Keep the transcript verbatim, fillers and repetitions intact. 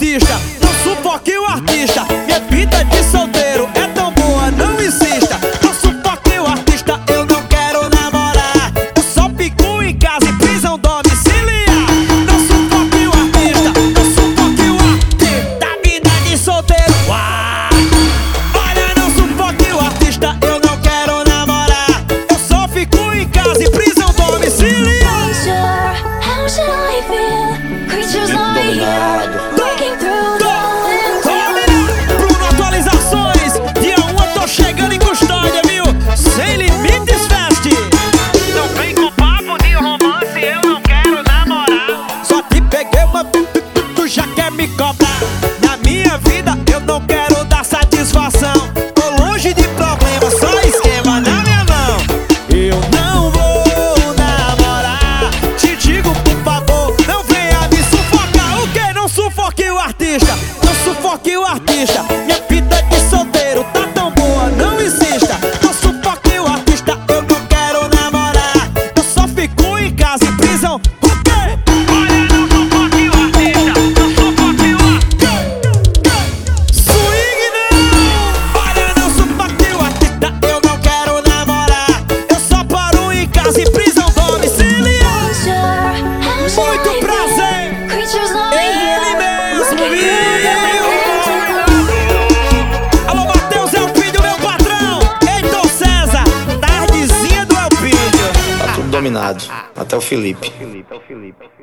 artista, não sufoque o artista. Minha vida de solteiro é tão boa, não insista. Não sufoque o artista, eu não quero namorar. Eu só fico em casa em prisão domiciliar. Não sufoque o artista, não sufoque o artista. Vida de solteiro, uau. Olha, não sufoque o artista, eu não quero namorar. Eu só fico em casa em prisão domiciliar. How should I feel? Creatures not here, breaking through the Bruno Atualizações, dia um eu tô chegando em Custódia, viu? Sem Limites Fest. Não vem com papo de romance, eu não quero namorar. Só te peguei uma, tu já quer me cobrar. Na minha vida eu não quero dar satisfação. Tô longe de problema, só esquema na minha mão. Eu não vou namorar. Te digo, por favor, não venha me sufocar. O que? Não sufoque o artista, não sufoque o artista. Minha vida de solteiro tá tão boa, não insista. Não sufoque o artista, eu não quero namorar. Eu só fico em casa em prisão. O quê? Olha, não sufoque o artista, não sufoque o artista. Swing não! Olha, não sufoque o artista, eu não quero namorar. Eu só paro em casa em prisão domiciliar. Muito prazer! creatures not Ele mesmo, here, viu? Alô, Matheus Elpidio, meu patrão! Heitor César, tardezinha do Elpidio. Tá tudo dominado. Até o Felipe.